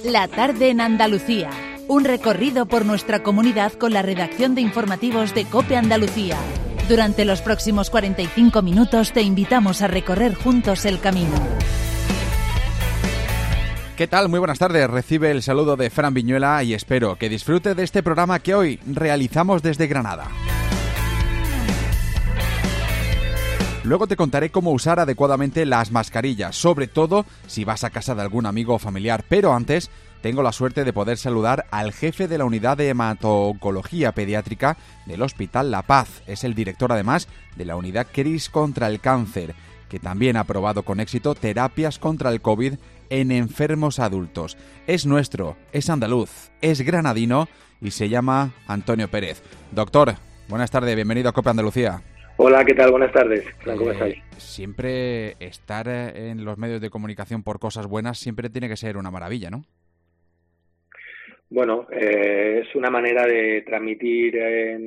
La tarde en Andalucía. Un recorrido por nuestra comunidad con la redacción de informativos de COPE Andalucía. Durante los próximos 45 minutos te invitamos a recorrer juntos el camino. ¿Qué tal? Muy buenas tardes. Recibe el saludo de Fran Viñuela y espero que disfrute de este programa que hoy realizamos desde Granada. Luego te contaré cómo usar adecuadamente las mascarillas, sobre todo si vas a casa de algún amigo o familiar. Pero antes, tengo la suerte de poder saludar al jefe de la unidad de hemato-oncología pediátrica del Hospital La Paz. Es el director, además, de la unidad CRIS contra el cáncer, que también ha probado con éxito terapias contra el COVID en enfermos adultos. Es nuestro, es andaluz, es granadino y se llama Antonio Pérez. Doctor, buenas tardes, bienvenido a COPE Andalucía. Hola, ¿qué tal? Buenas tardes. ¿Cómo estáis? Siempre estar en los medios de comunicación por cosas buenas siempre tiene que ser una maravilla, ¿no? Bueno, es una manera de transmitir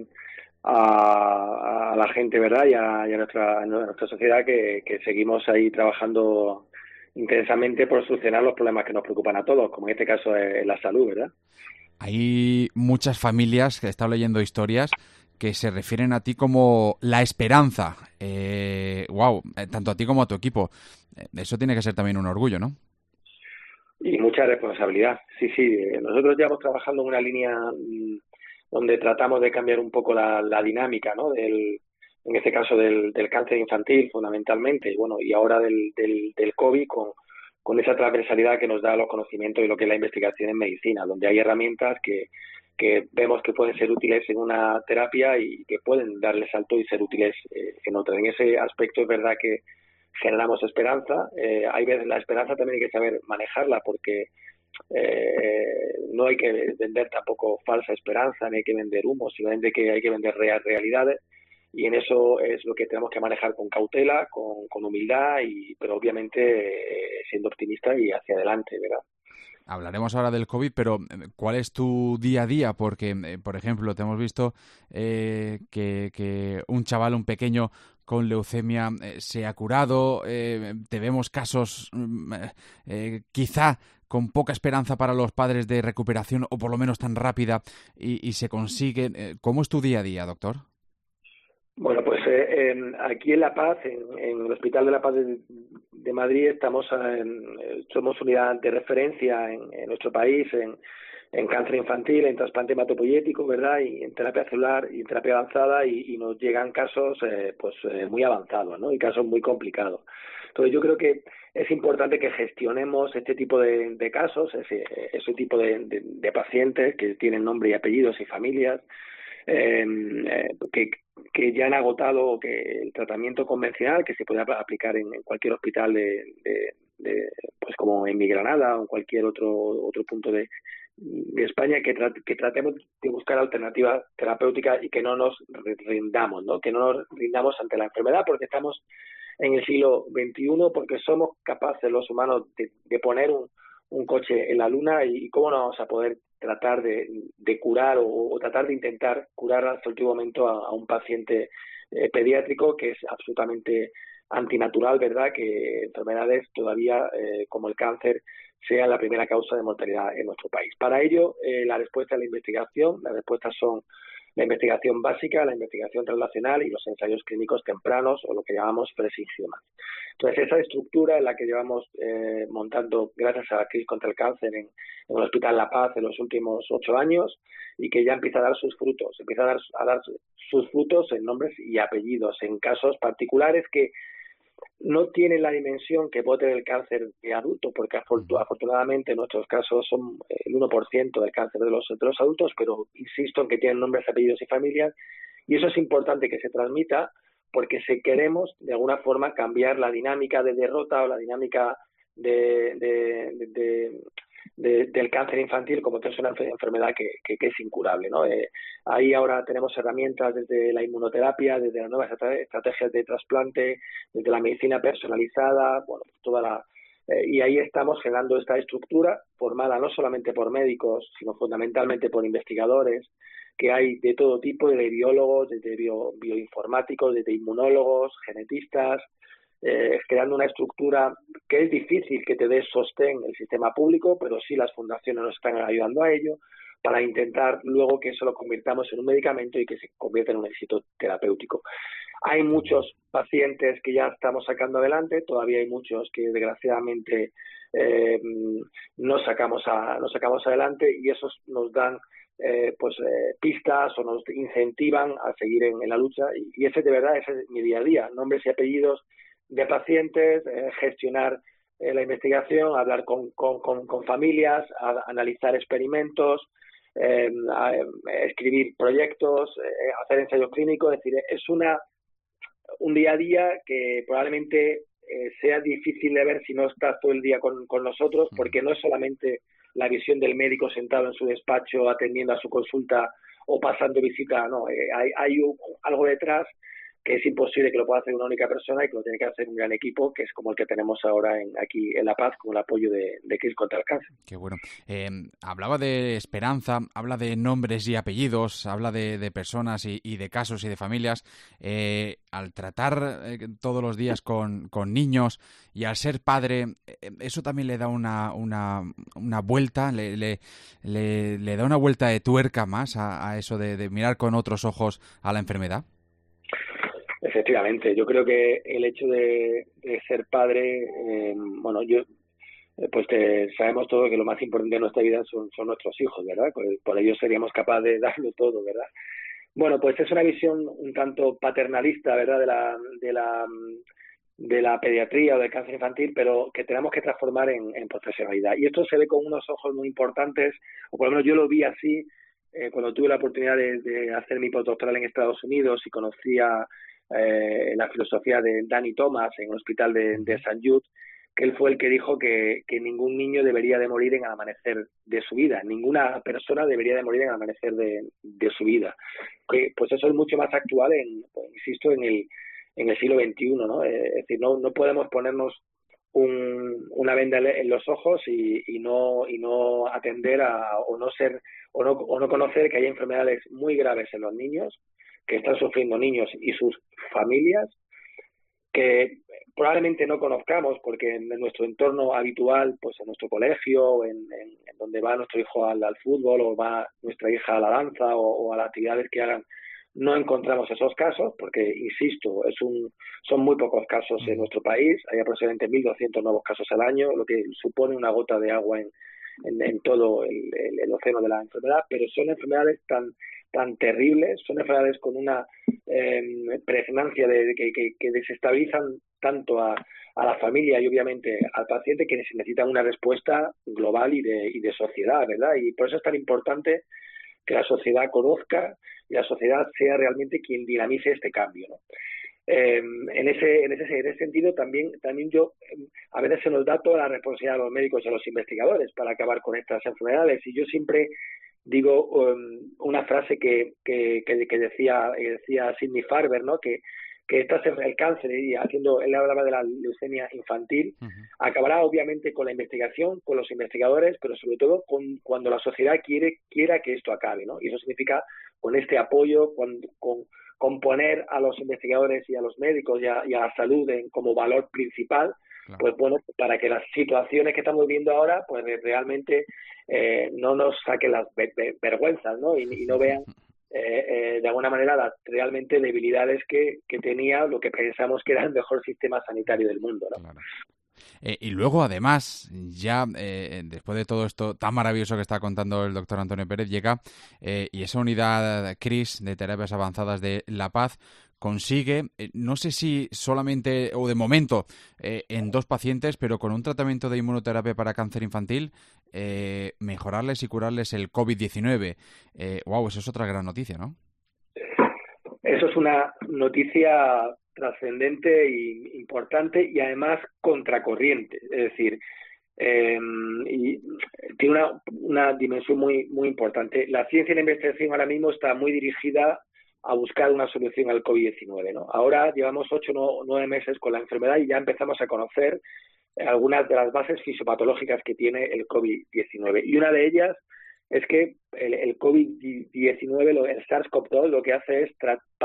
a la gente, ¿verdad? Y a nuestra sociedad que seguimos ahí trabajando intensamente por solucionar los problemas que nos preocupan a todos, como en este caso es la salud, ¿verdad? Hay muchas familias que he estado leyendo historias que se refieren a ti como la esperanza. Tanto a ti como a tu equipo. Eso tiene que ser también un orgullo, ¿no? Y mucha responsabilidad. Sí. Nosotros llevamos trabajando en una línea donde tratamos de cambiar un poco la dinámica, ¿no? En este caso del cáncer infantil, fundamentalmente, y ahora del COVID con esa transversalidad que nos da los conocimientos y lo que es la investigación en medicina, donde hay herramientas que vemos que pueden ser útiles en una terapia y que pueden darle salto y ser útiles en otra. En ese aspecto es verdad que generamos esperanza. Hay veces la esperanza también hay que saber manejarla porque no hay que vender tampoco falsa esperanza, ni hay que vender humo, simplemente que hay que vender realidades y en eso es lo que tenemos que manejar con cautela, con humildad, pero obviamente siendo optimista y hacia adelante, ¿verdad? Hablaremos ahora del COVID, pero ¿cuál es tu día a día? Porque, por ejemplo, te hemos visto que un chaval, un pequeño con leucemia se ha curado, te vemos casos quizá con poca esperanza para los padres de recuperación o por lo menos tan rápida y se consigue. ¿Cómo es tu día a día, doctor? Bueno, pues aquí en La Paz, en el Hospital de La Paz de Madrid, somos unidad de referencia en nuestro país en cáncer infantil, en trasplante hematopoyético, ¿verdad? Y en terapia celular y en terapia avanzada y nos llegan casos muy avanzados, ¿no? Y casos muy complicados. Entonces yo creo que es importante que gestionemos este tipo de casos, ese tipo de pacientes que tienen nombre y apellidos y familias, que ya han agotado que el tratamiento convencional que se puede aplicar en cualquier hospital pues como en mi Granada o en cualquier otro punto de España, que tratemos de buscar alternativas terapéuticas y que no nos rindamos, ¿no? Que no nos rindamos ante la enfermedad porque estamos en el siglo XXI, porque somos capaces los humanos de poner un coche en la luna y cómo no vamos a poder tratar de curar o tratar de intentar curar hasta el último momento a un paciente pediátrico que es absolutamente antinatural, ¿verdad? Que enfermedades todavía como el cáncer sea la primera causa de mortalidad en nuestro país. Para ello, la respuesta es la investigación. Las respuestas son la investigación básica, la investigación translacional y los ensayos clínicos tempranos o lo que llamamos first in human. Entonces, esa estructura es la que llevamos montando gracias a la CRIS contra el cáncer en el Hospital La Paz en los últimos 8 años y que ya empieza a dar sus frutos. Empieza a dar sus frutos en nombres y apellidos, en casos particulares que no tienen la dimensión que puede tener el cáncer de adulto, porque afortunadamente nuestros casos son el 1% del cáncer de los adultos, pero insisto en que tienen nombres, apellidos y familias, y eso es importante que se transmita porque si queremos de alguna forma cambiar la dinámica de derrota o la dinámica del cáncer infantil como que es una enfermedad que es incurable, ¿no? Ahí ahora tenemos herramientas desde la inmunoterapia, desde las nuevas estrategias de trasplante, desde la medicina personalizada, y ahí estamos generando esta estructura formada no solamente por médicos, sino fundamentalmente por investigadores, que hay de todo tipo, de biólogos, desde bioinformáticos, desde inmunólogos, genetistas, creando una estructura que es difícil que te dé sostén el sistema público, pero sí las fundaciones nos están ayudando a ello, para intentar luego que eso lo convirtamos en un medicamento y que se convierta en un éxito terapéutico. Hay muchos pacientes que ya estamos sacando adelante, todavía hay muchos que desgraciadamente no sacamos adelante, y esos nos dan pistas o nos incentivan a seguir en la lucha, y ese de verdad ese es mi día a día, nombres y apellidos de pacientes, gestionar la investigación, hablar con familias, analizar experimentos, escribir proyectos, hacer ensayos clínicos. Es decir, es un día a día que probablemente sea difícil de ver si no estás todo el día con nosotros, porque no es solamente la visión del médico sentado en su despacho atendiendo a su consulta o pasando visita, no, hay algo detrás que es imposible que lo pueda hacer una única persona y que lo tiene que hacer un gran equipo, que es como el que tenemos ahora aquí en La Paz, con el apoyo de CRIS contra el cáncer. Qué bueno. Hablaba de esperanza, habla de nombres y apellidos, habla de personas y de casos y de familias. Al tratar todos los días con niños y al ser padre, eso también le da una vuelta, le da una vuelta de tuerca más a eso de mirar con otros ojos a la enfermedad. Efectivamente, yo creo que el hecho de ser padre, sabemos todos que lo más importante de nuestra vida son nuestros hijos, ¿verdad? Por ellos seríamos capaces de darlo todo, ¿verdad? Bueno, pues es una visión un tanto paternalista, ¿verdad? De la pediatría o del cáncer infantil, pero que tenemos que transformar en profesionalidad. Y esto se ve con unos ojos muy importantes, o por lo menos yo lo vi así cuando tuve la oportunidad de hacer mi postdoctoral en Estados Unidos y conocía la filosofía de Danny Thomas en el hospital de St. Jude, que él fue el que dijo que ningún niño debería de morir en el amanecer de su vida, ninguna persona debería de morir en el amanecer de su vida. Pues eso es mucho más actual, insisto, en el siglo XXI, ¿no? Es decir, no podemos ponernos una venda en los ojos y no atender o no conocer que hay enfermedades muy graves en los niños, que están sufriendo niños y sus familias, que probablemente no conozcamos porque en nuestro entorno habitual, pues en nuestro colegio, en donde va nuestro hijo al fútbol o va nuestra hija a la danza o a las actividades que hagan, no encontramos esos casos porque, insisto, son muy pocos casos en nuestro país. Hay aproximadamente 1.200 nuevos casos al año, lo que supone una gota de agua en todo el océano de la enfermedad, pero son enfermedades tan terribles, son enfermedades con una pregnancia que desestabilizan tanto a la familia y obviamente al paciente, que necesitan una respuesta global y de sociedad, ¿verdad? Y por eso es tan importante que la sociedad conozca y la sociedad sea realmente quien dinamice este cambio, ¿no? En ese sentido también yo a veces se nos da toda la responsabilidad a los médicos y a los investigadores para acabar con estas enfermedades, y yo siempre digo una frase que decía Sidney Farber, ¿no? Que el cáncer, y él hablaba de la leucemia infantil, acabará obviamente con la investigación, con los investigadores, pero sobre todo cuando la sociedad quiera que esto acabe, ¿no? Y eso significa con este apoyo, con poner a los investigadores y a los médicos y a la salud como valor principal. Claro. Pues bueno, para que las situaciones que estamos viviendo ahora pues realmente no nos saquen las vergüenzas, ¿no? Y no vean de alguna manera las realmente debilidades que tenía lo que pensamos que era el mejor sistema sanitario del mundo, ¿no? Claro. Y luego, además, ya después de todo esto tan maravilloso que está contando el doctor Antonio Pérez, llega y esa unidad CRIS de terapias avanzadas de La Paz consigue, no sé si solamente o de momento en 2 pacientes, pero con un tratamiento de inmunoterapia para cáncer infantil, mejorarles y curarles el COVID-19. Wow, eso es otra gran noticia, ¿no? Eso es una noticia trascendente e importante y además contracorriente, es decir, y tiene una dimensión muy importante. La ciencia y la investigación ahora mismo está muy dirigida a buscar una solución al COVID-19, ¿no? Ahora llevamos 8 o 9 meses con la enfermedad y ya empezamos a conocer algunas de las bases fisiopatológicas que tiene el COVID-19, y una de ellas es que el COVID-19, el SARS-CoV-2, lo que hace es,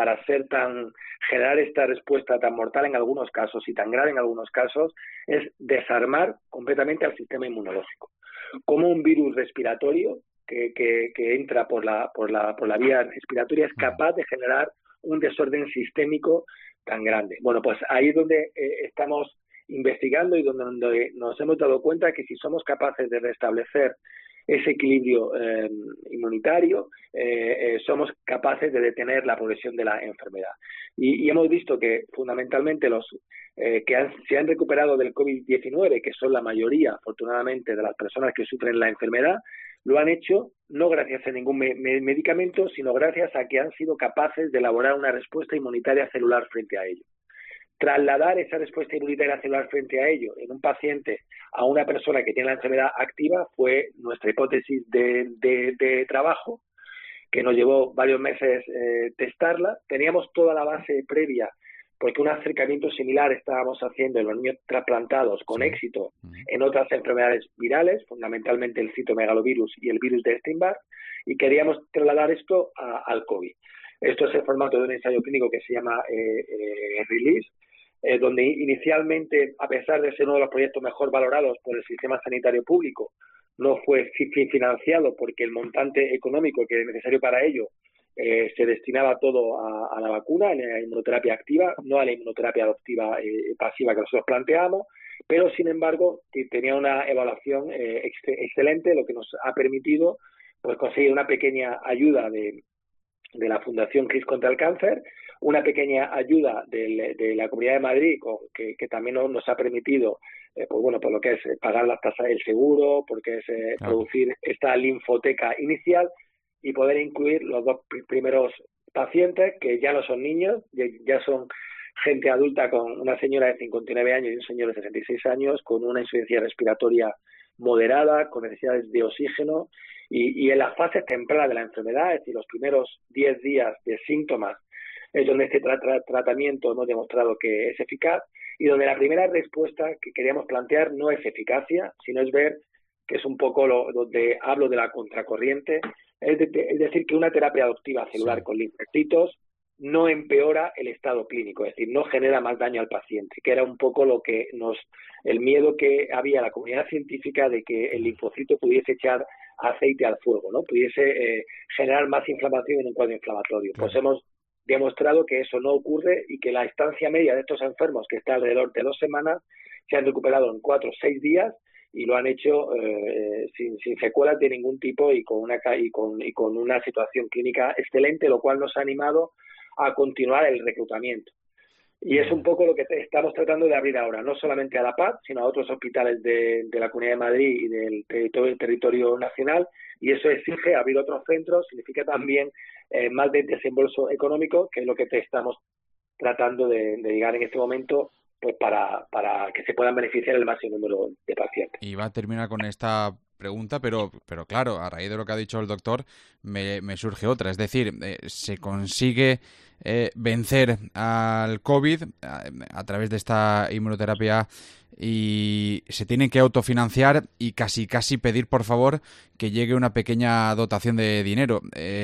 generar esta respuesta tan mortal en algunos casos y tan grave en algunos casos, es desarmar completamente al sistema inmunológico. Como un virus respiratorio que entra por la vía respiratoria es capaz de generar un desorden sistémico tan grande. Bueno, pues ahí es donde estamos investigando y donde nos hemos dado cuenta que si somos capaces de restablecer ese equilibrio inmunitario, somos capaces de detener la progresión de la enfermedad. Y hemos visto que fundamentalmente los que se han recuperado del COVID-19, que son la mayoría, afortunadamente, de las personas que sufren la enfermedad, lo han hecho no gracias a ningún medicamento, sino gracias a que han sido capaces de elaborar una respuesta inmunitaria celular frente a ello. Trasladar esa respuesta inmunitaria celular frente a ello en un paciente a una persona que tiene la enfermedad activa fue nuestra hipótesis de trabajo, que nos llevó varios meses testarla. Teníamos toda la base previa, porque un acercamiento similar estábamos haciendo en los niños trasplantados con éxito en otras enfermedades virales, fundamentalmente el citomegalovirus y el virus de Epstein-Barr, y queríamos trasladar esto al COVID. Esto es el formato de un ensayo clínico que se llama RELEASE, donde inicialmente, a pesar de ser uno de los proyectos mejor valorados por el sistema sanitario público, no fue financiado porque el montante económico que es necesario para ello se destinaba todo a la vacuna, a la inmunoterapia activa, no a la inmunoterapia adoptiva pasiva que nosotros planteamos, pero sin embargo tenía una evaluación excelente, lo que nos ha permitido pues conseguir una pequeña ayuda de la Fundación CRIS contra el Cáncer, una pequeña ayuda de la Comunidad de Madrid que también nos ha permitido por lo que es pagar las tasas del seguro, porque es producir esta linfoteca inicial y poder incluir los dos primeros pacientes, que ya no son niños, ya son gente adulta, con una señora de 59 años y un señor de 66 años, con una insuficiencia respiratoria moderada, con necesidades de oxígeno, y en las fases tempranas de la enfermedad, es decir, los primeros 10 días de síntomas, es donde este tratamiento hemos demostrado que es eficaz, y donde la primera respuesta que queríamos plantear no es eficacia, sino es ver, que es un poco donde hablo de la contracorriente, es decir, que una terapia adoptiva celular con linfocitos no empeora el estado clínico, es decir, no genera más daño al paciente, que era un poco el miedo que había en la comunidad científica de que el linfocito pudiese echar aceite al fuego, ¿no? Pudiese generar más inflamación en un cuadro inflamatorio. Claro. Pues hemos demostrado que eso no ocurre y que la estancia media de estos enfermos, que está alrededor de 2 semanas, se han recuperado en 4 o 6 días y lo han hecho sin secuelas de ningún tipo y con una situación clínica excelente, lo cual nos ha animado a continuar el reclutamiento. Y es un poco lo que estamos tratando de abrir ahora, no solamente a la PAD, sino a otros hospitales de la Comunidad de Madrid y del territorio nacional, y eso exige abrir otros centros, significa también más de desembolso económico, que es lo que estamos tratando de llegar en este momento, pues para que se puedan beneficiar el máximo número de pacientes. Y va a terminar con esta pregunta, pero claro, a raíz de lo que ha dicho el doctor, me surge otra. Es decir, se consigue vencer al COVID a través de esta inmunoterapia y se tienen que autofinanciar y casi pedir, por favor, que llegue una pequeña dotación de dinero.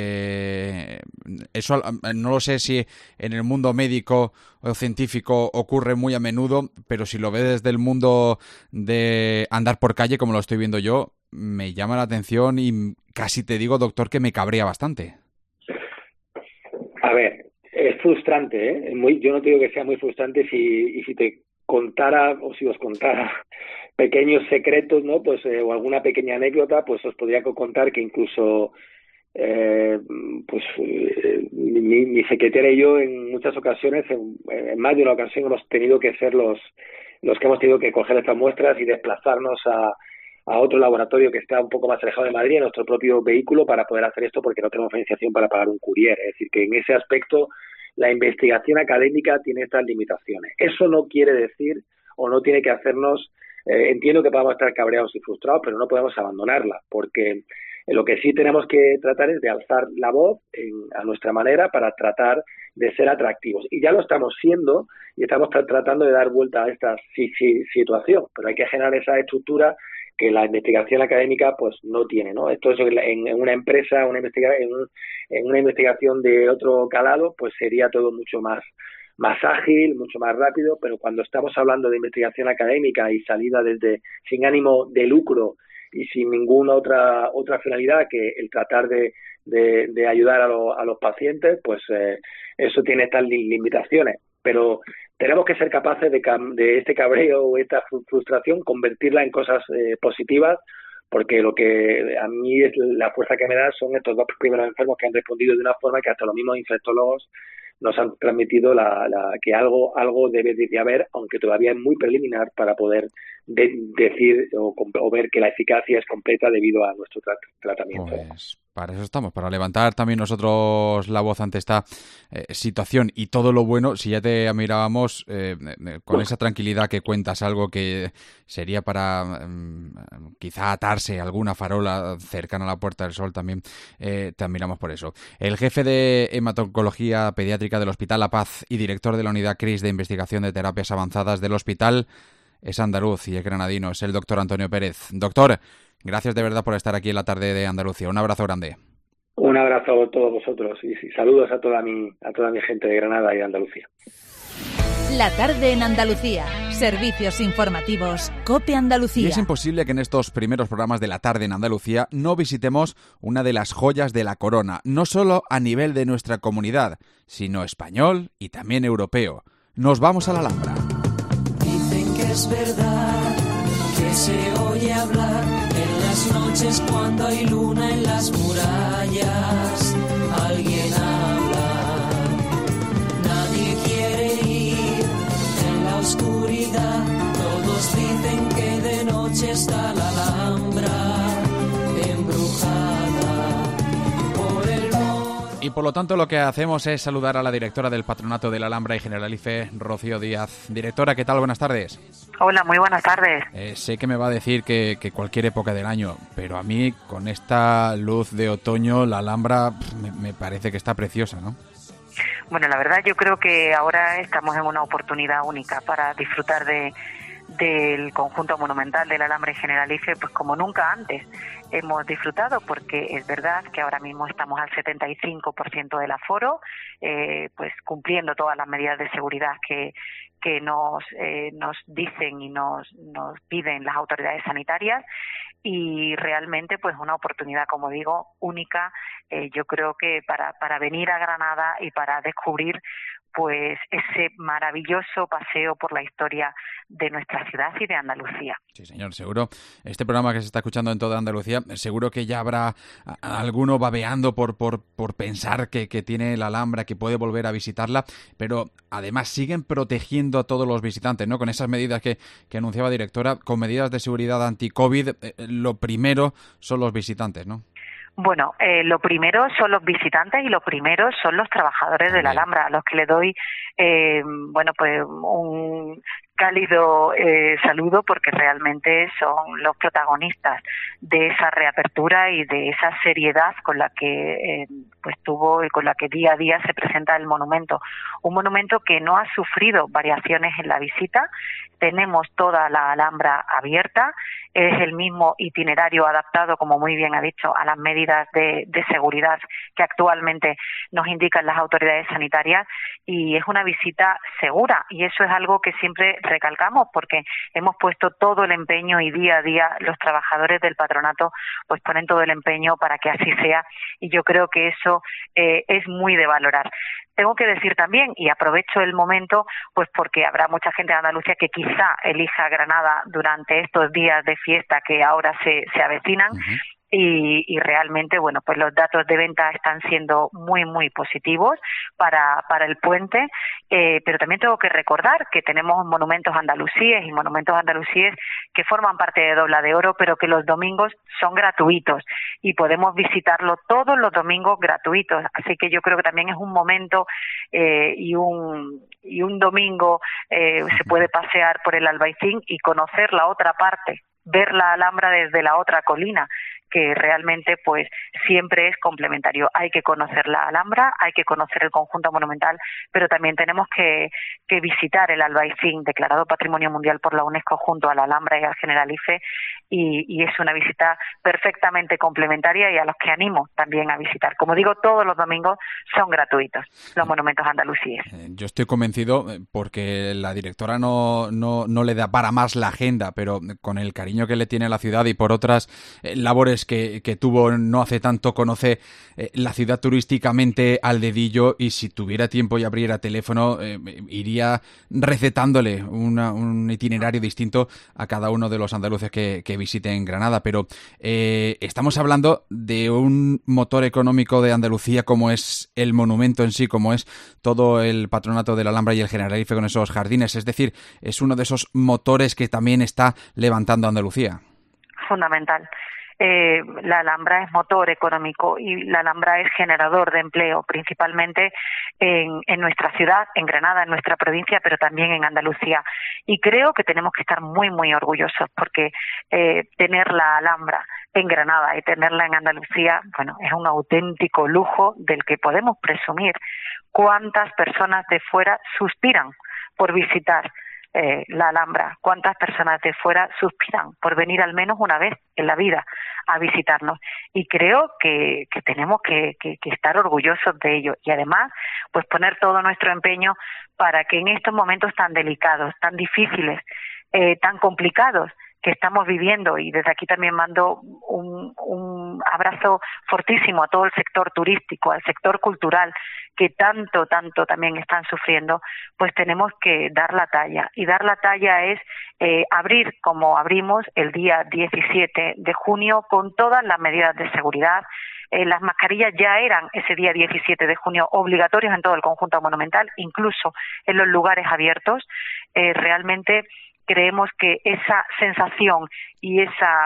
Eso no lo sé si en el mundo médico o científico ocurre muy a menudo, pero si lo ve desde el mundo de andar por calle, como lo estoy viendo yo, me llama la atención y casi te digo, doctor, que me cabrea bastante. A ver, es frustrante, ¿eh? Yo no te digo que sea muy frustrante si te contara o si os contara pequeños secretos, ¿no? Pues o alguna pequeña anécdota, pues os podría contar que incluso mi secretaria y yo en muchas ocasiones, en más de una ocasión, hemos tenido que ser los que hemos tenido que coger estas muestras y desplazarnos a otro laboratorio que está un poco más alejado de Madrid, en nuestro propio vehículo, para poder hacer esto, porque no tenemos financiación para pagar un courier. Es decir, que en ese aspecto la investigación académica tiene estas limitaciones. Eso no quiere decir o no tiene que hacernos, entiendo que podamos estar cabreados y frustrados, pero no podemos abandonarla, porque lo que sí tenemos que tratar es de alzar la voz a nuestra manera para tratar de ser atractivos. Y ya lo estamos siendo y estamos tratando de dar vuelta a esta situación, pero hay que generar esa estructura que la investigación académica pues no tiene, ¿no? Esto es en una empresa, en una investigación de otro calado, pues sería todo mucho más ágil, mucho más rápido, pero cuando estamos hablando de investigación académica y salida desde sin ánimo de lucro y sin ninguna otra finalidad que el tratar de ayudar a los pacientes, pues eso tiene estas limitaciones. Pero tenemos que ser capaces de este cabreo o esta frustración convertirla en cosas positivas, porque lo que a mí es la fuerza que me da son estos 2 primeros enfermos que han respondido de una forma que hasta los mismos infectólogos nos han transmitido que algo debe de haber, aunque todavía es muy preliminar para poder decir o ver que la eficacia es completa debido a nuestro tratamiento. Pues para eso estamos, para levantar también nosotros la voz ante esta situación y todo lo bueno. Si ya te mirábamos con esa tranquilidad que cuentas, algo que sería para quizá atarse a alguna farola cercana a la Puerta del Sol, también te admiramos por eso. El jefe de hemato-oncología pediátrica del Hospital La Paz y director de la unidad CRIS de investigación de terapias avanzadas del hospital es andaluz y es granadino, es el doctor Antonio Pérez. Doctor, gracias de verdad por estar aquí en la tarde de Andalucía. Un abrazo grande. Un abrazo a todos vosotros y saludos a toda mi gente de Granada y de Andalucía. La tarde en Andalucía. Servicios informativos COPE Andalucía. Y es imposible que en estos primeros programas de la tarde en Andalucía no visitemos una de las joyas de la corona, no solo a nivel de nuestra comunidad, sino español y también europeo. Nos vamos a la Alhambra. Dicen que es verdad que se oye hablar en las noches cuando hay luna en las murallas. Alguien habla, nadie quiere ir en la oscuridad. Todos dicen que de noche está la Alhambra embrujada por el monte. Y por lo tanto lo que hacemos es saludar a la directora del Patronato de la Alhambra y Generalife, Rocío Díaz. Directora, ¿qué tal? Buenas tardes. Hola, muy buenas tardes. Sé que me va a decir que cualquier época del año, pero a mí con esta luz de otoño la Alhambra me parece que está preciosa, ¿no? Bueno, la verdad yo creo que ahora estamos en una oportunidad única para disfrutar del conjunto monumental de la Alhambra y Generalife, pues como nunca antes hemos disfrutado, porque es verdad que ahora mismo estamos al 75% del aforo, pues cumpliendo todas las medidas de seguridad que nos dicen y nos piden las autoridades sanitarias, y realmente pues una oportunidad, como digo, única, yo creo que para venir a Granada y para descubrir pues ese maravilloso paseo por la historia de nuestra ciudad y de Andalucía. Sí, señor, seguro. Este programa que se está escuchando en toda Andalucía, seguro que ya habrá alguno babeando por pensar que tiene la Alhambra, que puede volver a visitarla, pero además siguen protegiendo a todos los visitantes, ¿no? Con esas medidas que anunciaba directora, con medidas de seguridad anti-COVID, lo primero son los visitantes, ¿no? Bueno, lo primero son los visitantes y lo primero son los trabajadores de la Alhambra, a los que le doy, pues un cálido saludo, porque realmente son los protagonistas de esa reapertura y de esa seriedad con la que pues tuvo y con la que día a día se presenta el monumento. Un monumento que no ha sufrido variaciones en la visita. Tenemos toda la Alhambra abierta, es el mismo itinerario adaptado, como muy bien ha dicho, a las medidas de seguridad que actualmente nos indican las autoridades sanitarias, y es una visita segura, y eso es algo que siempre recalcamos, porque hemos puesto todo el empeño y día a día los trabajadores del patronato pues ponen todo el empeño para que así sea, y yo creo que eso es muy de valorar. Tengo que decir también, y aprovecho el momento, pues porque habrá mucha gente de Andalucía que quizá elija Granada durante estos días de fiesta que ahora se avecinan. Uh-huh. Y realmente, bueno, pues los datos de venta están siendo muy, muy positivos para el puente, pero también tengo que recordar que tenemos monumentos andalusíes y monumentos andalusíes que forman parte de Dobla de Oro, pero que los domingos son gratuitos y podemos visitarlo todos los domingos gratuitos. Así que yo creo que también es un momento y un domingo se puede pasear por el Albaicín y conocer la otra parte, ver la Alhambra desde la otra colina, que realmente pues siempre es complementario. Hay que conocer la Alhambra, hay que conocer el conjunto monumental, pero también tenemos que visitar el Albaicín, declarado Patrimonio Mundial por la UNESCO, junto a la Alhambra y al Generalife, y es una visita perfectamente complementaria y a los que animo también a visitar. Como digo, todos los domingos son gratuitos los monumentos andalusíes. Yo estoy convencido, porque la directora no le da para más la agenda, pero con el cariño que le tiene a la ciudad y por otras labores que tuvo no hace tanto, conoce la ciudad turísticamente al dedillo, y si tuviera tiempo y abriera teléfono, iría recetándole un itinerario distinto a cada uno de los andaluces que visiten Granada. Pero estamos hablando de un motor económico de Andalucía como es el monumento en sí, como es todo el patronato de la Alhambra y el Generalife con esos jardines. Es decir, es uno de esos motores que también está levantando Andalucía. Fundamental. La Alhambra es motor económico y la Alhambra es generador de empleo, principalmente en nuestra ciudad, en Granada, en nuestra provincia, pero también en Andalucía. Y creo que tenemos que estar muy, muy orgullosos, porque tener la Alhambra en Granada y tenerla en Andalucía, bueno, es un auténtico lujo del que podemos presumir. ¿Cuántas personas de fuera suspiran por visitar la Alhambra? ¿Cuántas personas de fuera suspiran por venir al menos una vez en la vida a visitarnos? Y creo que tenemos que estar orgullosos de ello, y además pues poner todo nuestro empeño para que en estos momentos tan delicados, tan difíciles, tan complicados que estamos viviendo, y desde aquí también mando un abrazo fortísimo a todo el sector turístico, al sector cultural, que tanto también están sufriendo, pues tenemos que dar la talla. Y dar la talla es abrir como abrimos el día 17 de junio con todas las medidas de seguridad. Las mascarillas ya eran ese día 17 de junio obligatorios en todo el conjunto monumental, incluso en los lugares abiertos. Realmente creemos que esa sensación y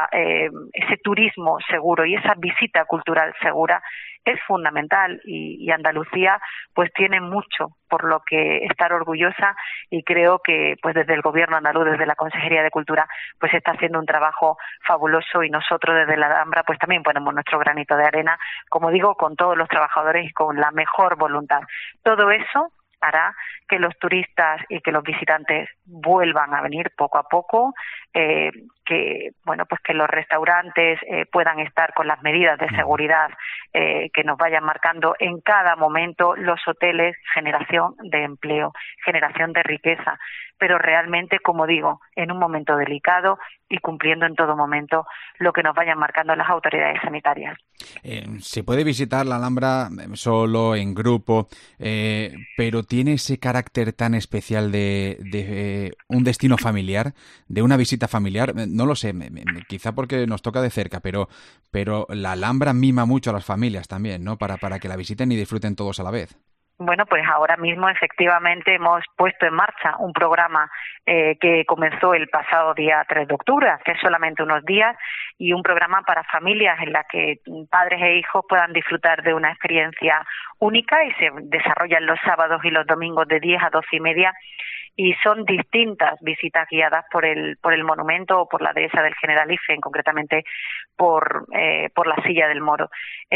ese turismo seguro y esa visita cultural segura es fundamental, y Andalucía pues tiene mucho por lo que estar orgullosa, y creo que pues desde el Gobierno andaluz, desde la Consejería de Cultura, pues está haciendo un trabajo fabuloso, y nosotros desde la Alhambra pues también ponemos nuestro granito de arena, como digo, con todos los trabajadores y con la mejor voluntad. Todo eso hará que los turistas y que los visitantes vuelvan a venir poco a poco, que los restaurantes puedan estar con las medidas de seguridad que nos vayan marcando en cada momento, los hoteles, generación de empleo, generación de riqueza, pero realmente, como digo, en un momento delicado y cumpliendo en todo momento lo que nos vayan marcando las autoridades sanitarias. Se puede visitar la Alhambra solo, en grupo, pero tiene ese carácter tan especial de un destino familiar, de una visita familiar. No lo sé, quizá porque nos toca de cerca, pero la Alhambra mima mucho a las familias también, ¿no? Para que la visiten y disfruten todos a la vez. Bueno, pues ahora mismo efectivamente hemos puesto en marcha un programa que comenzó el pasado día 3 de octubre, hace solamente unos días, y un programa para familias en la que padres e hijos puedan disfrutar de una experiencia única, y se desarrollan los sábados y los domingos de 10 a 12:30, y son distintas visitas guiadas por el monumento o por la dehesa del Generalife, concretamente por la Silla del Moro.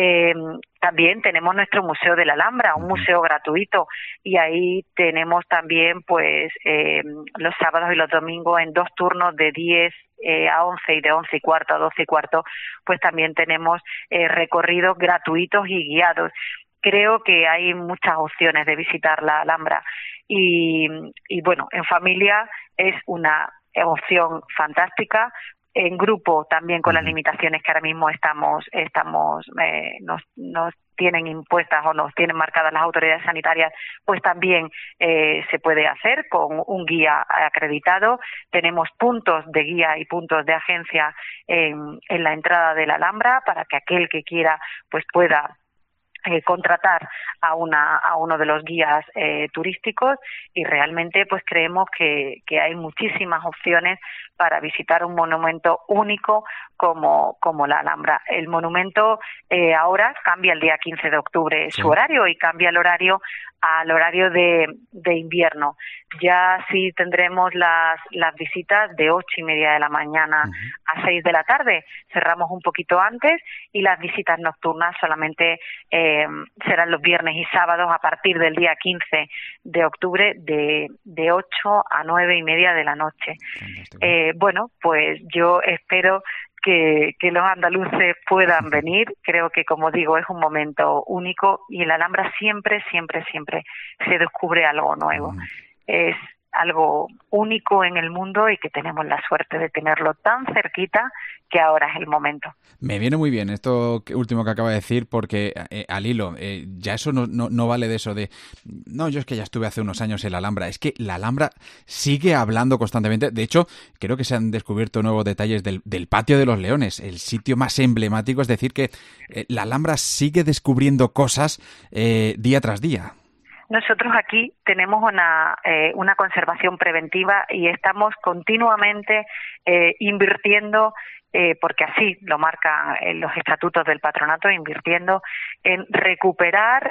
También tenemos nuestro Museo de la Alhambra, un museo gratuito, y ahí tenemos también pues los sábados y los domingos en 2 turnos de 10 a 11 y de 11:15 a 12:15, pues también tenemos recorridos gratuitos y guiados. Creo que hay muchas opciones de visitar la Alhambra, y bueno, en familia es una opción fantástica, en grupo también, con las limitaciones que ahora mismo nos tienen impuestas o nos tienen marcadas las autoridades sanitarias, pues también se puede hacer con un guía acreditado. Tenemos puntos de guía y puntos de agencia en la entrada de la Alhambra, para que aquel que quiera pues pueda contratar a uno de los guías turísticos, y realmente pues creemos que hay muchísimas opciones para visitar un monumento único, como la Alhambra. El monumento ahora cambia el día 15 de octubre su horario y cambia el horario al horario de invierno. Ya sí tendremos las visitas de 8:30 de la mañana a 6 de la tarde. Cerramos un poquito antes y las visitas nocturnas solamente serán los viernes y sábados a partir del día 15 de octubre de 8 a 9:30 de la noche. Bueno, pues yo espero que los andaluces puedan venir. Creo que, como digo, es un momento único y en la Alhambra siempre se descubre algo nuevo. Es algo único en el mundo y que tenemos la suerte de tenerlo tan cerquita que ahora es el momento. Me viene muy bien esto último que acaba de decir porque al hilo, ya eso no vale de eso de no, yo es que ya estuve hace unos años en la Alhambra, es que la Alhambra sigue hablando constantemente. De hecho, creo que se han descubierto nuevos detalles del Patio de los Leones, el sitio más emblemático, es decir que la Alhambra sigue descubriendo cosas día tras día. Nosotros aquí tenemos una conservación preventiva y estamos continuamente invirtiendo, porque así lo marcan los estatutos del patronato, invirtiendo en recuperar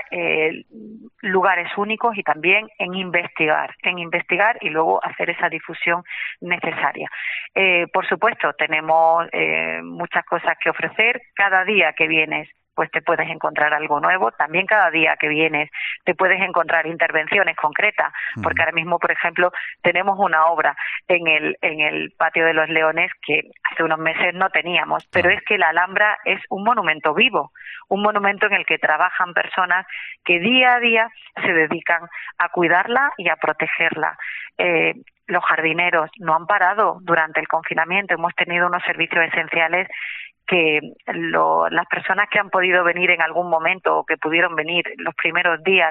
lugares únicos y también en investigar y luego hacer esa difusión necesaria. Por supuesto, tenemos muchas cosas que ofrecer. Cada día que vienes pues te puedes encontrar algo nuevo. También cada día que vienes te puedes encontrar intervenciones concretas, porque ahora mismo, por ejemplo, tenemos una obra en el Patio de los Leones que hace unos meses no teníamos, pero es que la Alhambra es un monumento vivo, un monumento en el que trabajan personas que día a día se dedican a cuidarla y a protegerla. Los jardineros no han parado durante el confinamiento, hemos tenido unos servicios esenciales que las personas que han podido venir en algún momento o que pudieron venir los primeros días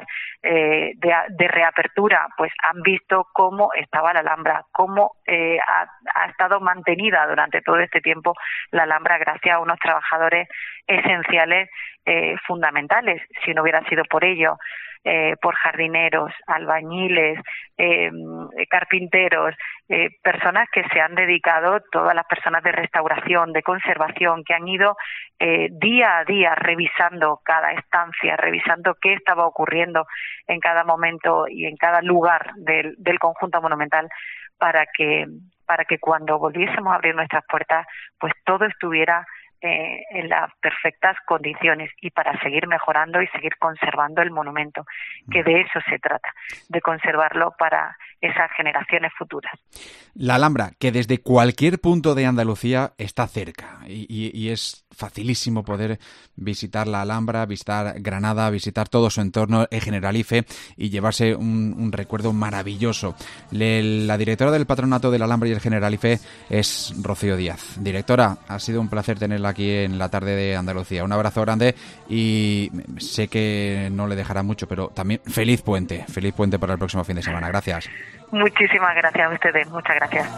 de reapertura, pues han visto cómo estaba la Alhambra, cómo ha estado mantenida durante todo este tiempo la Alhambra gracias a unos trabajadores esenciales fundamentales. Si no hubiera sido por ello, por jardineros, albañiles, carpinteros, personas que se han dedicado, todas las personas de restauración, de conservación, que han ido día a día revisando cada estancia, revisando qué estaba ocurriendo en cada momento y en cada lugar del conjunto monumental para que cuando volviésemos a abrir nuestras puertas, pues todo estuviera en las perfectas condiciones y para seguir mejorando y seguir conservando el monumento, que de eso se trata, de conservarlo para esas generaciones futuras. La Alhambra, que desde cualquier punto de Andalucía está cerca y es facilísimo poder visitar la Alhambra, visitar Granada, visitar todo su entorno, el Generalife y llevarse un recuerdo maravilloso. La directora del Patronato de la Alhambra y el Generalife es Rocío Díaz. Directora, ha sido un placer tenerla aquí en la tarde de Andalucía. Un abrazo grande y sé que no le dejará mucho, pero también feliz puente para el próximo fin de semana. Gracias. Muchísimas gracias a ustedes, muchas gracias.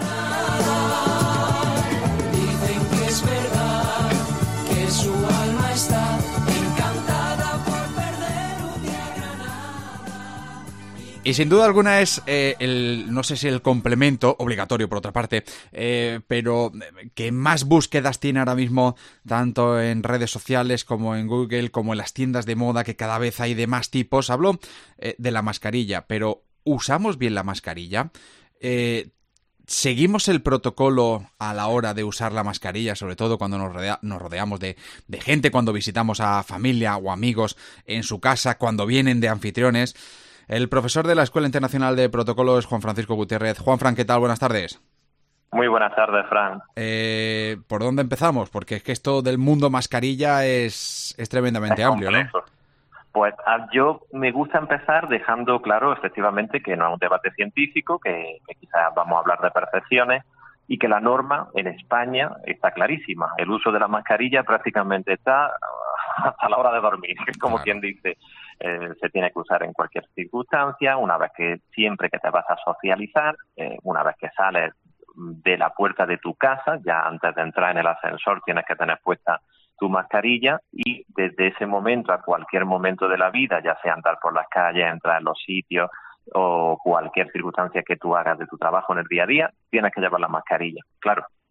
Dicen que es verdad, que su alma está encantada por perder un día Granada. Y sin duda alguna es no sé si el complemento, obligatorio por otra parte, pero que más búsquedas tiene ahora mismo, tanto en redes sociales como en Google, como en las tiendas de moda, que cada vez hay de más tipos. Hablo de la mascarilla, pero ¿usamos bien la mascarilla? ¿Seguimos el protocolo a la hora de usar la mascarilla, sobre todo cuando nos rodeamos de gente, cuando visitamos a familia o amigos en su casa, cuando vienen de anfitriones? El profesor de la Escuela Internacional de Protocolo es Juan Francisco Gutiérrez. Juanfran, ¿qué tal? Buenas tardes. Muy buenas tardes, Fran. ¿Por dónde empezamos? Porque es que esto del mundo mascarilla es tremendamente amplio, ¿no? Pues yo me gusta empezar dejando claro, efectivamente, que no es un debate científico, que quizás vamos a hablar de percepciones, y que la norma en España está clarísima. El uso de la mascarilla prácticamente está hasta la hora de dormir, como claro. Quien dice, se tiene que usar en cualquier circunstancia, siempre que te vas a socializar, una vez que sales de la puerta de tu casa, ya antes de entrar en el ascensor tienes que tener puesta tu mascarilla, y desde ese momento a cualquier momento de la vida, ya sea andar por las calles, entrar en los sitios o cualquier circunstancia que tú hagas de tu trabajo en el día a día, tienes que llevar la mascarilla. Claro,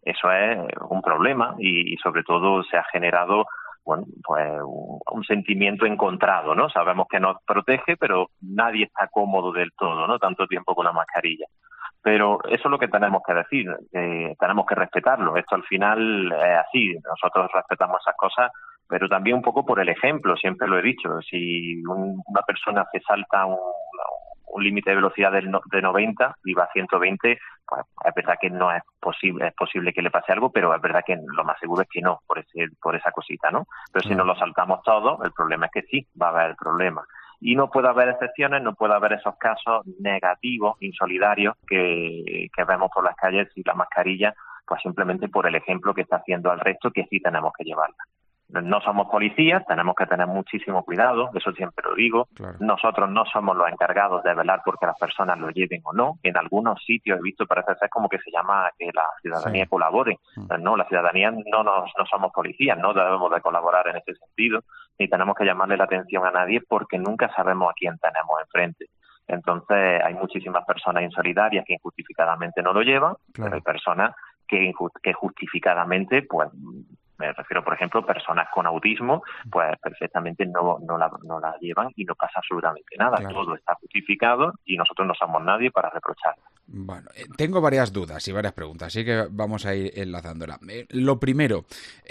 eso es un problema y sobre todo se ha generado bueno, pues un sentimiento encontrado, ¿no? Sabemos que nos protege, pero nadie está cómodo del todo, ¿no? Tanto tiempo con la mascarilla. Pero eso es lo que tenemos que decir, tenemos que respetarlo. Esto al final es así, nosotros respetamos esas cosas, pero también un poco por el ejemplo, siempre lo he dicho. Si una persona se salta un límite de velocidad de 90 y va a 120, pues es verdad que no es posible que le pase algo, pero es verdad que lo más seguro es que no, por esa cosita, ¿no? Pero si nos lo saltamos todos, el problema es que sí, va a haber problemas. Y no puede haber excepciones, no puede haber esos casos negativos, insolidarios que vemos por las calles y la mascarilla, pues simplemente por el ejemplo que está haciendo al resto, que sí tenemos que llevarla. No somos policías, tenemos que tener muchísimo cuidado, eso siempre lo digo. Claro. Nosotros no somos los encargados de velar porque las personas lo lleven o no. En algunos sitios he visto, parece ser como que se llama que la ciudadanía colabore. No, la ciudadanía no somos policías, no debemos de colaborar en ese sentido, ni tenemos que llamarle la atención a nadie porque nunca sabemos a quién tenemos enfrente. Entonces hay muchísimas personas insolidarias que injustificadamente no lo llevan, pero hay personas que justificadamente, pues me refiero, por ejemplo, personas con autismo, pues perfectamente no la llevan y no pasa absolutamente nada. Claro. Todo está justificado y nosotros no somos nadie para reprocharlo. Bueno, tengo varias dudas y varias preguntas, así que vamos a ir enlazándola. Lo primero,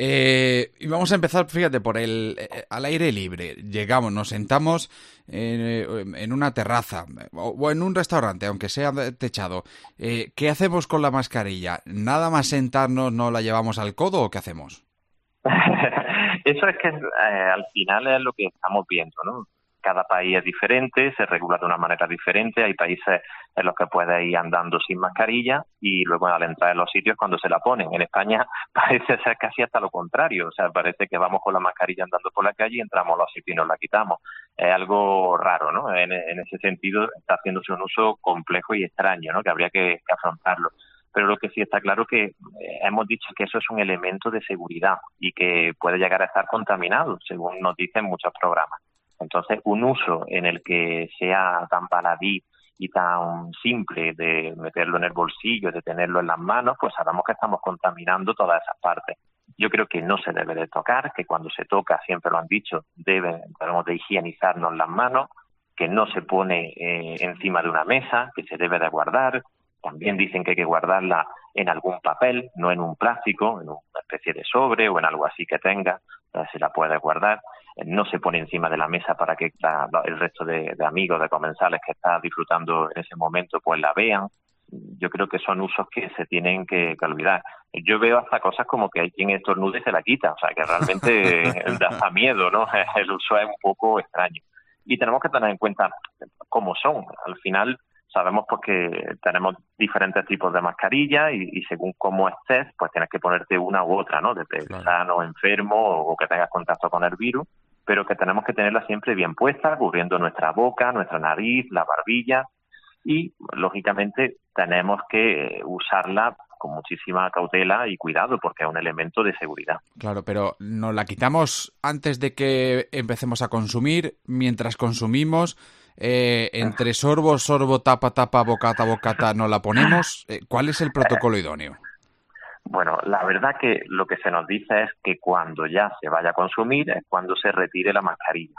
y vamos a empezar, fíjate, por al aire libre. Llegamos, nos sentamos en una terraza o en un restaurante, aunque sea techado. ¿Qué hacemos con la mascarilla? ¿Nada más sentarnos no la llevamos al codo o qué hacemos? Eso es que al final es lo que estamos viendo, ¿no? Cada país es diferente, se regula de una manera diferente. Hay países en los que puedes ir andando sin mascarilla y luego al entrar en los sitios cuando se la ponen. En España parece ser casi hasta lo contrario. O sea, parece que vamos con la mascarilla andando por la calle y entramos a los sitios y nos la quitamos. Es algo raro, ¿no? En ese sentido está haciéndose un uso complejo y extraño, ¿no? Que habría que afrontarlo. Pero lo que sí está claro que hemos dicho que eso es un elemento de seguridad y que puede llegar a estar contaminado, según nos dicen muchos programas. Entonces, un uso en el que sea tan baladí y tan simple de meterlo en el bolsillo, de tenerlo en las manos, pues sabemos que estamos contaminando todas esas partes. Yo creo que no se debe de tocar, que cuando se toca, siempre lo han dicho, debemos de higienizarnos las manos, que no se pone encima de una mesa, que se debe de guardar. También dicen que hay que guardarla en algún papel, no en un plástico, en una especie de sobre o en algo así que tenga, se la puede guardar. No se pone encima de la mesa para que el resto de amigos, de comensales que está disfrutando en ese momento, pues la vean. Yo creo que son usos que se tienen que olvidar. Yo veo hasta cosas como que hay quien estornuda y se la quita, o sea, que realmente da hasta miedo, ¿no? El uso es un poco extraño. Y tenemos que tener en cuenta cómo son. Al final sabemos pues que tenemos diferentes tipos de mascarillas y según cómo estés, pues tienes que ponerte una u otra, ¿no? Desde sano, enfermo o que tengas contacto con el virus, pero que tenemos que tenerla siempre bien puesta, cubriendo nuestra boca, nuestra nariz, la barbilla y, lógicamente, tenemos que usarla con muchísima cautela y cuidado porque es un elemento de seguridad. Claro, pero ¿nos la quitamos antes de que empecemos a consumir, mientras consumimos? Entre sorbo, tapa, bocata, ¿nos la ponemos? ¿Cuál es el protocolo idóneo? Bueno, la verdad que lo que se nos dice es que cuando ya se vaya a consumir es cuando se retire la mascarilla.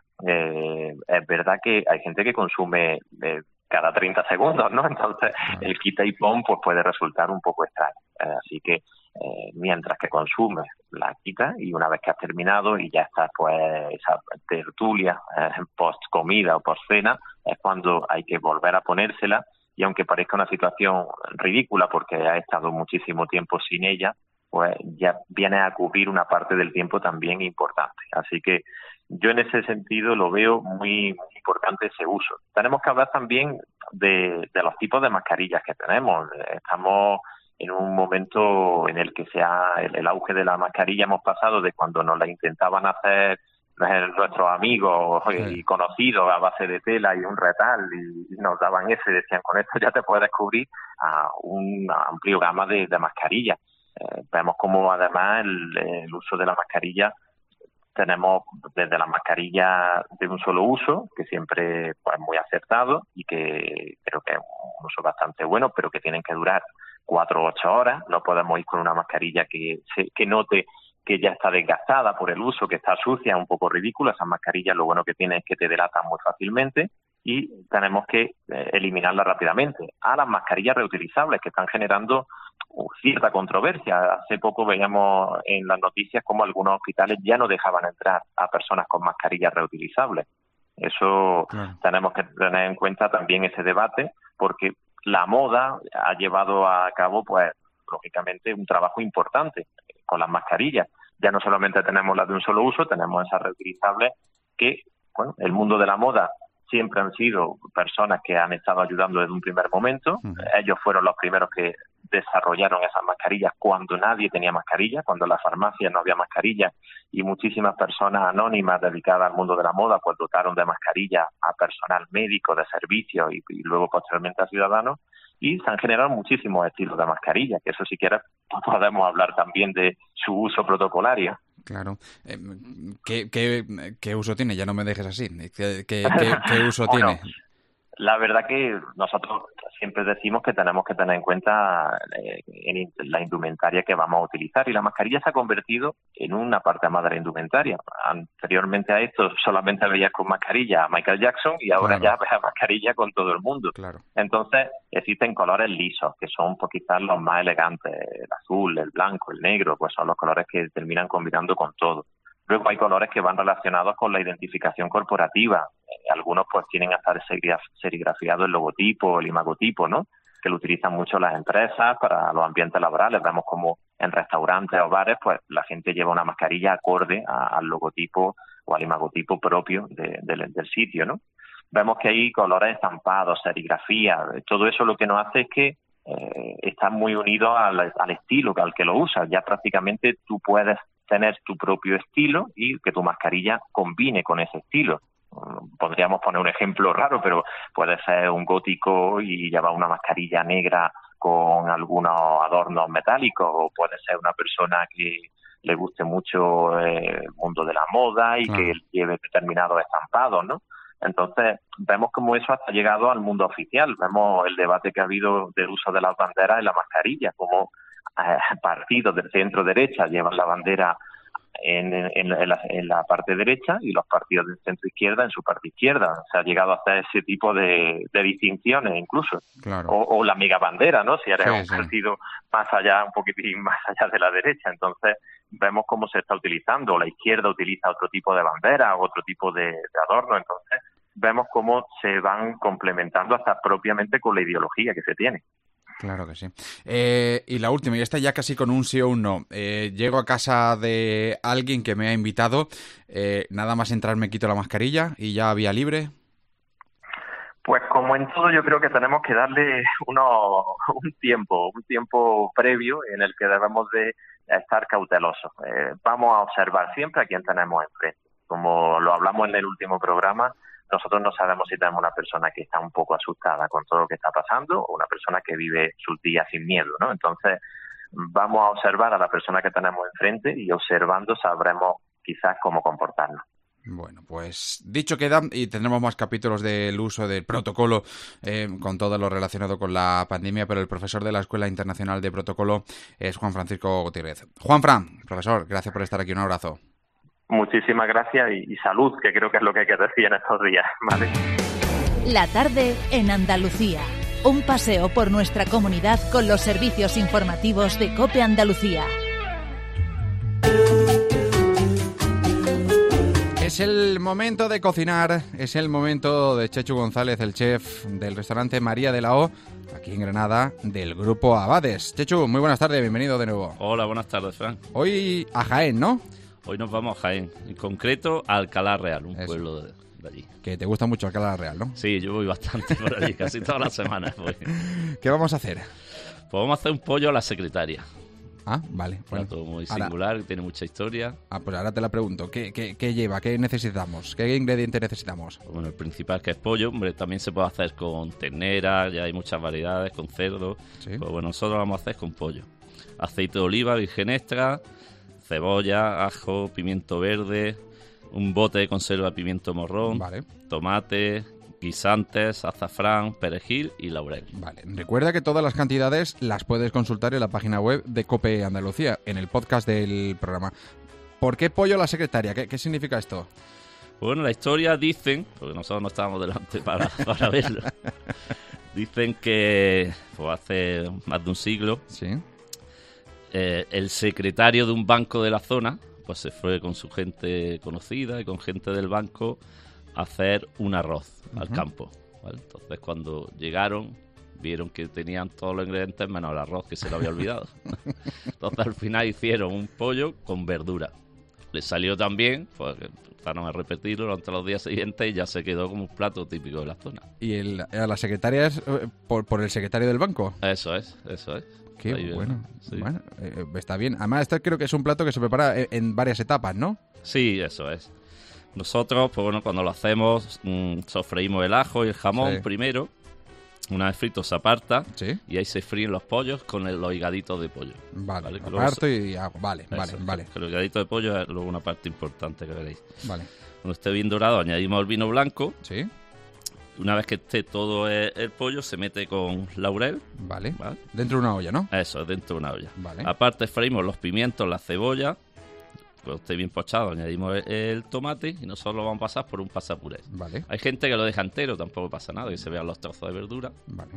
Es verdad que hay gente que consume cada 30 segundos, ¿no? Entonces el quita y pon pues puede resultar un poco extraño. Así que mientras que consumes, la quitas y una vez que has terminado y ya estás pues esa tertulia post comida o post cena, es cuando hay que volver a ponérsela. Y aunque parezca una situación ridícula porque ha estado muchísimo tiempo sin ella, pues ya viene a cubrir una parte del tiempo también importante. Así que yo en ese sentido lo veo muy, muy importante ese uso. Tenemos que hablar también de los tipos de mascarillas que tenemos. Estamos en un momento en el que el auge de la mascarilla hemos pasado de cuando nos la intentaban hacer nuestros amigos y conocidos a base de tela y un retal y nos daban eso y decían con esto ya te puedes cubrir a un amplio gama de mascarillas. Vemos como además el uso de la mascarilla tenemos desde la mascarilla de un solo uso, que siempre pues muy acertado y que creo que es un uso bastante bueno, pero que tienen que durar 4 o 8 horas. No podemos ir con una mascarilla que note que ya está desgastada por el uso, que está sucia, es un poco ridículo. Esas mascarillas lo bueno que tienen es que te delatan muy fácilmente y tenemos que eliminarlas rápidamente. A las mascarillas reutilizables, que están generando cierta controversia. Hace poco veíamos en las noticias cómo algunos hospitales ya no dejaban entrar a personas con mascarillas reutilizables. Eso tenemos que tener en cuenta también ese debate, porque la moda ha llevado a cabo, pues, lógicamente, un trabajo importante con las mascarillas. Ya no solamente tenemos las de un solo uso, tenemos esas reutilizables que, bueno, el mundo de la moda siempre han sido personas que han estado ayudando desde un primer momento. Ellos fueron los primeros que desarrollaron esas mascarillas cuando nadie tenía mascarilla, cuando en las farmacias no había mascarilla, y muchísimas personas anónimas dedicadas al mundo de la moda pues dotaron de mascarillas a personal médico, de servicios y luego posteriormente a ciudadanos, y se han generado muchísimos estilos de mascarilla, que eso si quieres podemos hablar también de su uso protocolario. Claro. ¿Qué uso tiene? Ya no me dejes así. ¿Qué uso tiene? La verdad que nosotros siempre decimos que tenemos que tener en cuenta la indumentaria que vamos a utilizar, y la mascarilla se ha convertido en una parte más de la indumentaria. Anteriormente a esto solamente veías con mascarilla a Michael Jackson y ahora ya ves a mascarilla con todo el mundo. Claro. Entonces existen colores lisos que son pues, quizás los más elegantes. El azul, el blanco, el negro, pues son los colores que terminan combinando con todo. Luego hay colores que van relacionados con la identificación corporativa. Algunos pues tienen hasta serigrafiado el logotipo, el imagotipo, ¿no? Que lo utilizan mucho las empresas para los ambientes laborales. Vemos como en restaurantes o bares pues la gente lleva una mascarilla acorde al logotipo o al imagotipo propio del sitio, ¿no? Vemos que hay colores estampados, serigrafía. Todo eso lo que nos hace es que está muy unido al estilo al que lo usas. Ya prácticamente tú puedes tener tu propio estilo y que tu mascarilla combine con ese estilo. Podríamos poner un ejemplo raro, pero puede ser un gótico y llevar una mascarilla negra con algunos adornos metálicos, o puede ser una persona que le guste mucho el mundo de la moda y que lleve determinados estampados, ¿no? Entonces, vemos cómo eso ha llegado al mundo oficial. Vemos el debate que ha habido del uso de las banderas en la mascarilla, como partidos del centro derecha llevan la bandera en la parte derecha y los partidos del centro izquierda en su parte izquierda. Se ha llegado a hacer ese tipo de distinciones incluso. Claro. O la megabandera, ¿no? Si eres un partido más allá, un poquitín más allá de la derecha. Entonces vemos cómo se está utilizando. La izquierda utiliza otro tipo de bandera, otro tipo de adorno. Entonces vemos cómo se van complementando hasta propiamente con la ideología que se tiene. Claro que sí. Y la última, y esta ya casi con un sí o un no. Llego a casa de alguien que me ha invitado, nada más entrar me quito la mascarilla y ya vía libre. Pues como en todo yo creo que tenemos que darle un tiempo previo en el que debemos de estar cautelosos. Vamos a observar siempre a quién tenemos enfrente. Como lo hablamos en el último programa, nosotros no sabemos si tenemos una persona que está un poco asustada con todo lo que está pasando o una persona que vive sus días sin miedo, ¿no? Entonces, vamos a observar a la persona que tenemos enfrente y observando sabremos quizás cómo comportarnos. Bueno, pues dicho queda, y tendremos más capítulos del uso del protocolo con todo lo relacionado con la pandemia, pero el profesor de la Escuela Internacional de Protocolo es Juan Francisco Gutiérrez. Juanfran, profesor, gracias por estar aquí, un abrazo. Muchísimas gracias y salud, que creo que es lo que hay que decir en estos días, ¿vale? La tarde en Andalucía. Un paseo por nuestra comunidad con los servicios informativos de COPE Andalucía. Es el momento de cocinar, es el momento de Chechu González, el chef del restaurante María de la O, aquí en Granada, del grupo Abades. Chechu, muy buenas tardes, bienvenido de nuevo. Hola, buenas tardes, Fran. Hoy a Jaén, ¿no? Hoy nos vamos a Jaén, en concreto a Alcalá Real, un pueblo de allí. Que te gusta mucho Alcalá Real, ¿no? Sí, yo voy bastante por allí, casi todas las semanas voy. ¿Qué vamos a hacer? Pues vamos a hacer un pollo a la secretaria. Ah, vale. Bueno, plato muy singular, ahora, tiene mucha historia. Pues ahora te la pregunto. ¿Qué lleva? ¿Qué necesitamos? ¿Qué ingredientes necesitamos? Pues bueno, el principal que es pollo. Hombre, también se puede hacer con ternera, ya hay muchas variedades, con cerdo. ¿Sí? Pues bueno, nosotros lo vamos a hacer con pollo. Aceite de oliva, virgen extra, cebolla, ajo, pimiento verde, un bote de conserva de pimiento morrón, tomate, guisantes, azafrán, perejil y laurel. Vale, recuerda que todas las cantidades las puedes consultar en la página web de COPE Andalucía, en el podcast del programa. ¿Por qué pollo a la secretaria? ¿Qué significa esto? Bueno, la historia dicen, porque nosotros no estábamos delante para verlo, dicen que hace más de un siglo, ¿sí? El secretario de un banco de la zona pues se fue con su gente conocida y con gente del banco a hacer un arroz al campo, ¿vale? Entonces cuando llegaron vieron que tenían todos los ingredientes menos el arroz, que se lo había olvidado. Entonces al final hicieron un pollo con verdura. Les salió tan bien, pues empezaron a repetirlo durante los días siguientes y ya se quedó como un plato típico de la zona. ¿Y a la secretaria es por el secretario del banco? Eso es. Qué ahí bueno. Sí. Bueno, está bien. Además, este creo que es un plato que se prepara en varias etapas, ¿no? Sí, eso es. Nosotros, pues bueno, cuando lo hacemos, sofreímos el ajo y el jamón primero. Una vez frito se aparta, ¿sí? Y ahí se fríen los pollos con los higaditos de pollo. Vale, aparto y hago. Vale. Que los higaditos de pollo es luego una parte importante que veréis. Vale. Cuando esté bien dorado, añadimos el vino blanco. Sí. Una vez que esté todo el pollo, se mete con laurel. Vale. Dentro de una olla, ¿no? Eso, dentro de una olla. Vale. Aparte freímos los pimientos, la cebolla. Cuando esté bien pochado, añadimos el tomate y nosotros lo vamos a pasar por un pasapuré. Vale. Hay gente que lo deja entero, tampoco pasa nada, que se vean los trozos de verdura. Vale.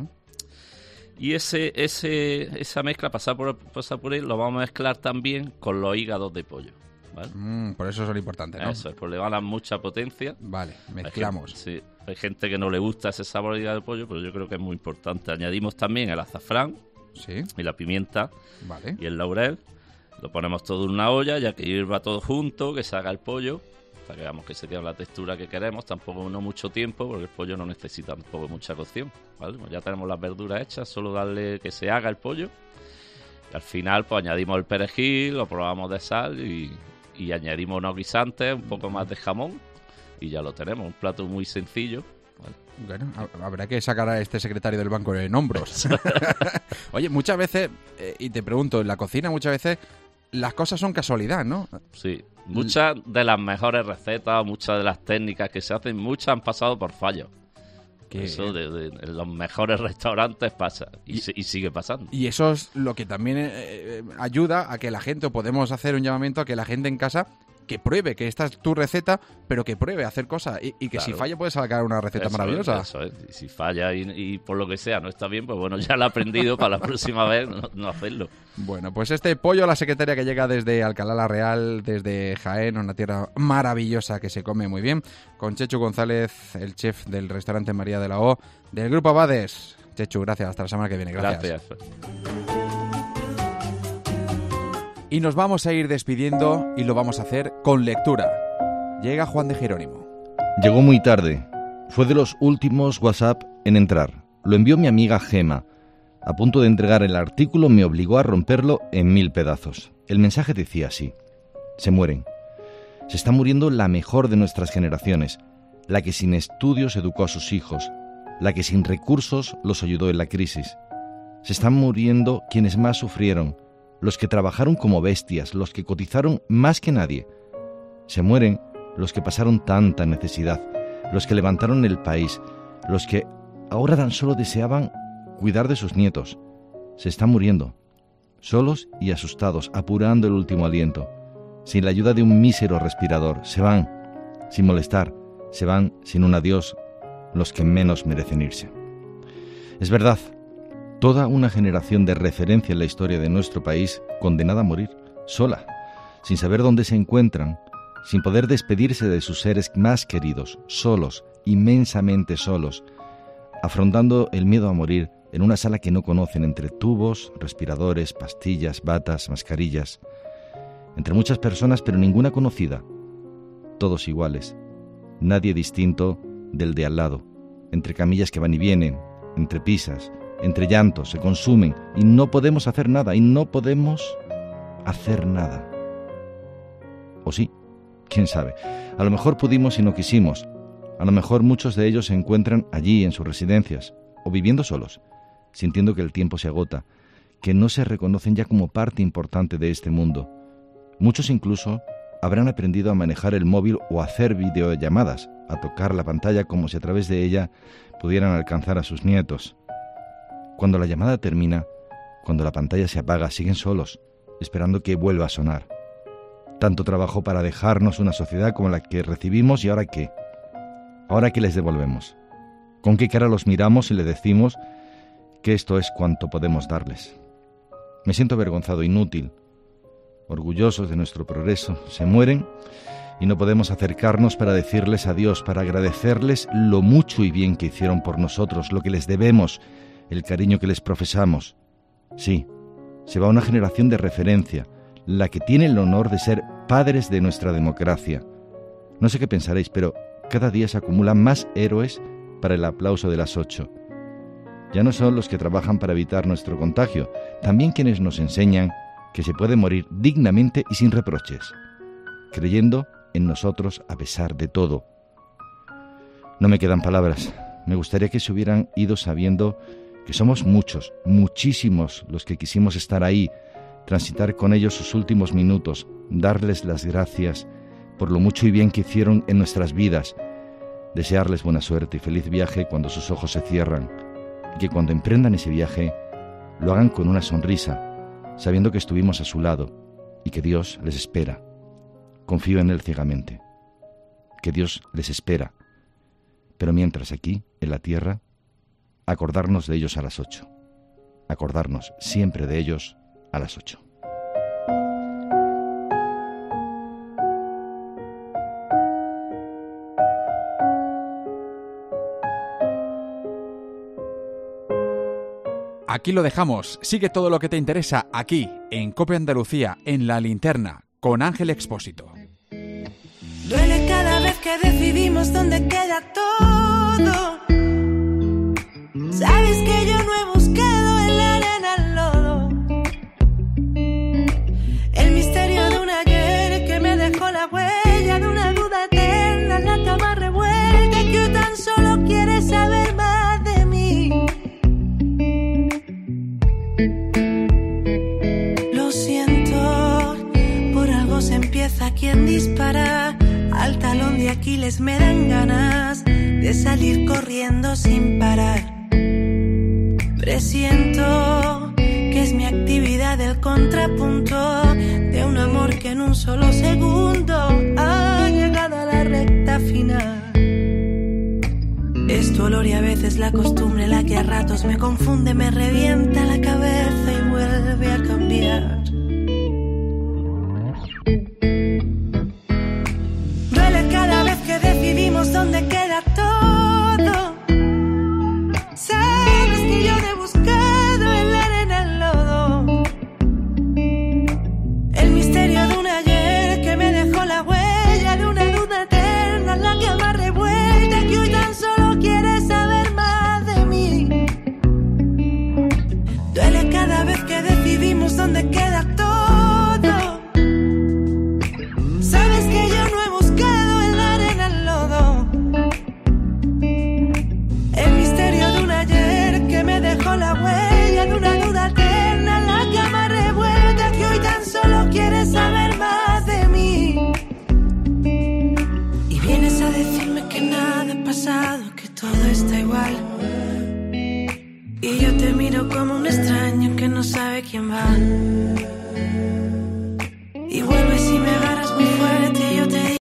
Y esa mezcla, pasar por el pasapuré, lo vamos a mezclar también con los hígados de pollo. ¿Vale? Por eso es lo importante, ¿no? Eso es, pues le van a dar mucha potencia. Vale, mezclamos. Hay gente que no le gusta ese sabor de hígado de pollo, pero yo creo que es muy importante. Añadimos también el azafrán, sí, y la pimienta, vale, y el laurel. Lo ponemos todo en una olla, ya que hierva todo junto, que se haga el pollo, para que veamos que se quede la textura que queremos. Tampoco no mucho tiempo, porque el pollo no necesita tampoco mucha cocción, ¿vale? Pues ya tenemos las verduras hechas, solo darle que se haga el pollo. Y al final pues añadimos el perejil, lo probamos de sal y añadimos unos guisantes, un poco más de jamón y ya lo tenemos. Un plato muy sencillo, ¿vale? Bueno, habrá que sacar a este secretario del banco en hombros. Oye, muchas veces, y te pregunto, en la cocina muchas veces las cosas son casualidad, ¿no? Sí, muchas de las mejores recetas, muchas de las técnicas que se hacen, muchas han pasado por fallos. Eso en los mejores restaurantes pasa y sigue pasando. Y eso es lo que también ayuda a que la gente, o podemos hacer un llamamiento a que la gente en casa que pruebe, que esta es tu receta, pero que pruebe a hacer cosas y que claro, si falla puedes sacar una receta maravillosa. Eso es. Y si falla y por lo que sea no está bien, pues bueno, ya lo he aprendido para la próxima vez no hacerlo. Bueno, pues este pollo a la secretaria que llega desde Alcalá la Real, desde Jaén, una tierra maravillosa que se come muy bien, con Chechu González, el chef del restaurante María de la O, del Grupo Abades. Chechu, gracias, hasta la semana que viene. Gracias. Y nos vamos a ir despidiendo y lo vamos a hacer con lectura. Llega Juan de Jerónimo. Llegó muy tarde. Fue de los últimos WhatsApp en entrar. Lo envió mi amiga Gema. A punto de entregar el artículo me obligó a romperlo en 1000 pedazos. El mensaje decía así: se mueren. Se está muriendo la mejor de nuestras generaciones, la que sin estudios educó a sus hijos, la que sin recursos los ayudó en la crisis. Se están muriendo quienes más sufrieron, los que trabajaron como bestias, los que cotizaron más que nadie. Se mueren los que pasaron tanta necesidad, los que levantaron el país, los que ahora tan solo deseaban cuidar de sus nietos. Se están muriendo, solos y asustados, apurando el último aliento, sin la ayuda de un mísero respirador. Se van, sin molestar, se van sin un adiós, los que menos merecen irse. Es verdad, toda una generación de referencia en la historia de nuestro país condenada a morir, sola, sin saber dónde se encuentran, sin poder despedirse de sus seres más queridos, solos, inmensamente solos, afrontando el miedo a morir en una sala que no conocen, entre tubos, respiradores, pastillas, batas, mascarillas, entre muchas personas pero ninguna conocida, todos iguales, nadie distinto del de al lado, entre camillas que van y vienen, entre pisas, entre llantos, se consumen y no podemos hacer nada, ¿O sí? ¿Quién sabe? A lo mejor pudimos y no quisimos. A lo mejor muchos de ellos se encuentran allí en sus residencias o viviendo solos, sintiendo que el tiempo se agota, que no se reconocen ya como parte importante de este mundo. Muchos incluso habrán aprendido a manejar el móvil o a hacer videollamadas, a tocar la pantalla como si a través de ella pudieran alcanzar a sus nietos. Cuando la llamada termina, cuando la pantalla se apaga, siguen solos, esperando que vuelva a sonar. Tanto trabajo para dejarnos una sociedad como la que recibimos, ¿y ahora qué? ¿Ahora qué les devolvemos? ¿Con qué cara los miramos y le decimos que esto es cuanto podemos darles? Me siento avergonzado, inútil. Orgullosos de nuestro progreso, se mueren y no podemos acercarnos para decirles adiós, para agradecerles lo mucho y bien que hicieron por nosotros, lo que les debemos, el cariño que les profesamos. Sí, se va una generación de referencia, la que tiene el honor de ser padres de nuestra democracia. No sé qué pensaréis, pero cada día se acumulan más héroes para el aplauso de las 8. Ya no son los que trabajan para evitar nuestro contagio, también quienes nos enseñan que se puede morir dignamente y sin reproches, creyendo en nosotros a pesar de todo. No me quedan palabras. Me gustaría que se hubieran ido sabiendo que somos muchos, muchísimos los que quisimos estar ahí, transitar con ellos sus últimos minutos, darles las gracias por lo mucho y bien que hicieron en nuestras vidas, desearles buena suerte y feliz viaje cuando sus ojos se cierran, y que cuando emprendan ese viaje lo hagan con una sonrisa, sabiendo que estuvimos a su lado y que Dios les espera. Confío en Él ciegamente, que Dios les espera, pero mientras aquí, en la tierra, acordarnos de ellos a las 8, acordarnos siempre de ellos a las 8. Aquí lo dejamos. Sigue todo lo que te interesa aquí, en COPE Andalucía, en La Linterna, con Ángel Expósito. Duele cada vez que decidimos dónde queda todo. Sabes que yo no he buscado en la arena el lodo. El misterio de un ayer que me dejó la huella de una duda eterna en la cama revuelta, que hoy tan solo quiere saber más de mí. Lo siento, por algo se empieza quien dispara. Al talón de Aquiles me dan ganas de salir corriendo sin parar. Presiento que es mi actividad el contrapunto de un amor que en un solo segundo ha llegado a la recta final. Es tu olor y a veces la costumbre la que a ratos me confunde, me revienta la cabeza y vuelve a cambiar. Duele cada vez que decidimos dónde queda todo. Sabes que yo no he buscado en la arena el lodo. El misterio de un ayer que me dejó la huella de una duda eterna en la cama revuelta, que hoy tan solo quiere saber más de mí. Duele cada vez que decidimos dónde queda todo. Sabes que yo no he buscado en la arena el lodo. El misterio de un ayer que me dejó la huella de una duda eterna en la cama revuelta, que hoy tan solo quiere saber más de mí. Y vienes a decirme que nada ha pasado, que todo está igual. Y yo te miro como un extraño que no sabe quién va.